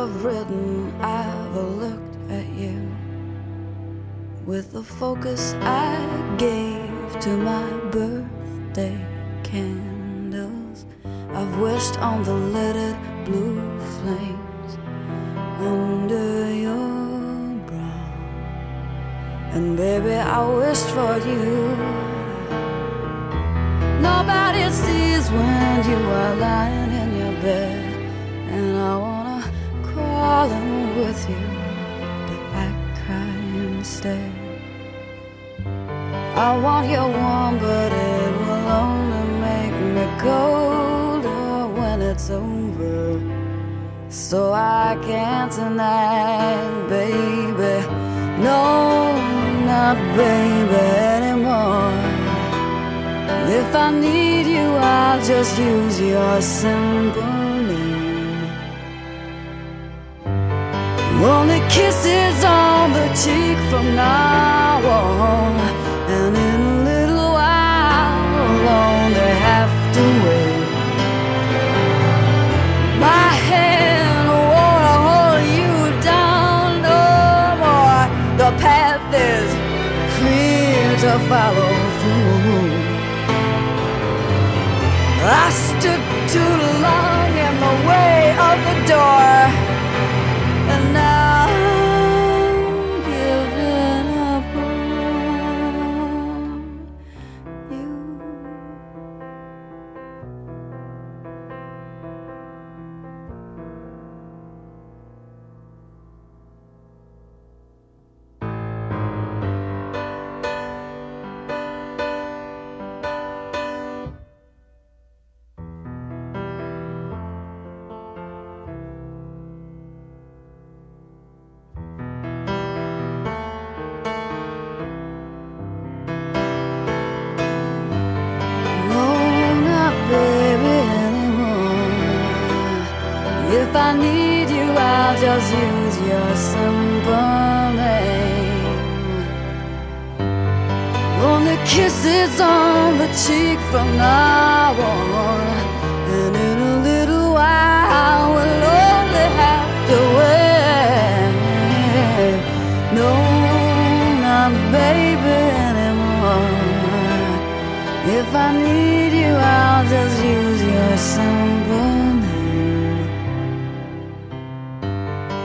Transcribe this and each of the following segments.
have written, I've looked at you with the focus I gave to my birthday candles. I've wished on the lidded blue flames under your brow. And baby, I wished for you. Nobody sees when you are lying in your bed, and I wanna crawl in with you, but I cry instead. I want you warm, but it will only make me colder when it's over. So I can't tonight, baby. No, not baby anymore. If I need you, I'll just use your simple name. Only kisses on the cheek from now on, and in a little while I'll only have to wait. My hand won't hold you down no more. The path is clear to follow through. I stood too long in the way of the door, and now I'm giving up on you. If I need you, I'll just use your simple name. Only kisses on the cheek from now on, and in a little while we'll only have to wait. No, not baby anymore. If I need you, I'll just use your simple name.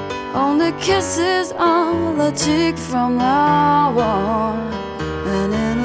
Only kisses on the cheek from now on, and in